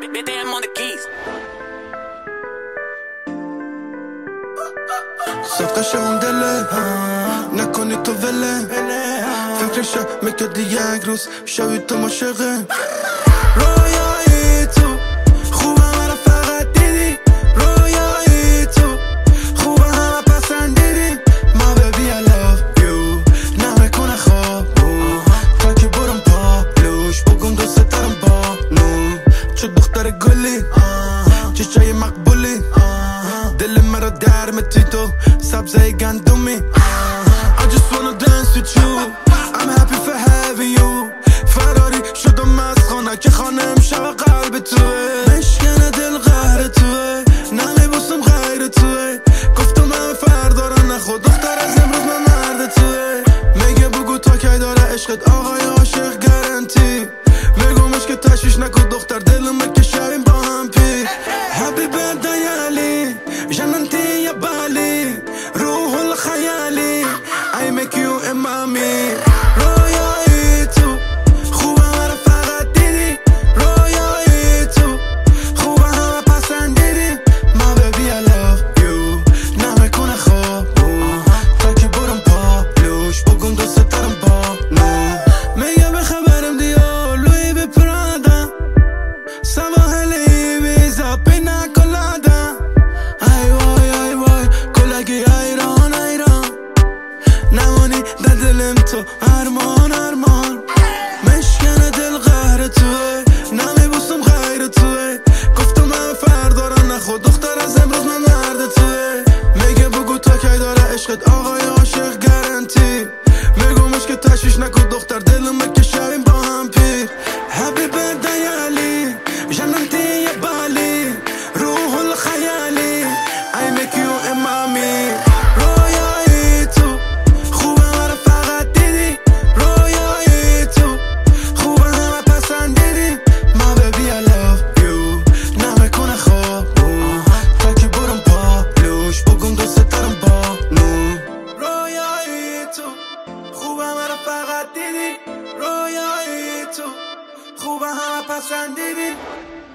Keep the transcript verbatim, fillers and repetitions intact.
B D M on the keys. صفقش اون دله نکنی تو وله فکرشه میکرد دیگه یک روز شوی تو مشقه رویایی تو خوبه مرا فقط دیدی رویایی تو خوبه همه پسندیدی ما ببی I love you نمه کنه خواب تا که برم پابلوش بگم دوست دارم با نو چه دختر گلی چشای مقبولی دل مرا در متی تو سبزه گندومی I just wanna dance with you I'm happy for having you فراری شدم از خانه که خانه امشب قلب توه مشکنه دل قهر توه نمی بوسم غیر توه گفتم همه فردارن نخود دختر از امروز من مرد توه میگه بگو تا که داره عشقت آقای عاشق گارنتی بگومش که تشویش نکن دختر دلمه که شویم با هم پی Happy birthday علی جننتی یا بالی روح الخیالی I make you a mommy رویایی تو خوبه مرا فقط دیدی رویایی تو خوبه همه پسندیدی ما ببی I love you نمه کنه خواب تا که برم پابلوش بگم دوست دارم با نو میگه بخبرم دیو لوی به پرادا سواحلی بیزا پینا کلادا ای وای ای وای کلگی ایران ایران نمانی در دلم تو ارمان ارمان مشکنه دل قهر توه نمی بوسم غیر توه گفتم همه فردارن نخود دختر از امروز من مرد توه میگه بگو تا کی داره عشقت آقای عاشق گارنتی بگومش که تشویش نکن دختر دلمه که شویم با هم پیر Happy birthday علی جننتی یا بالی روح الخیالی I make you a mommy رویایی تو خوبه مرا فقط دیدی رویایی تو خوبه همه پسندیدی ما ببی I love you نمه کنه خواب تا که برم پابلوش بگم دوست دارم با نو رویایی تو خوبه مرا فقط دیدی رویایی تو خوبه همه پسندیدی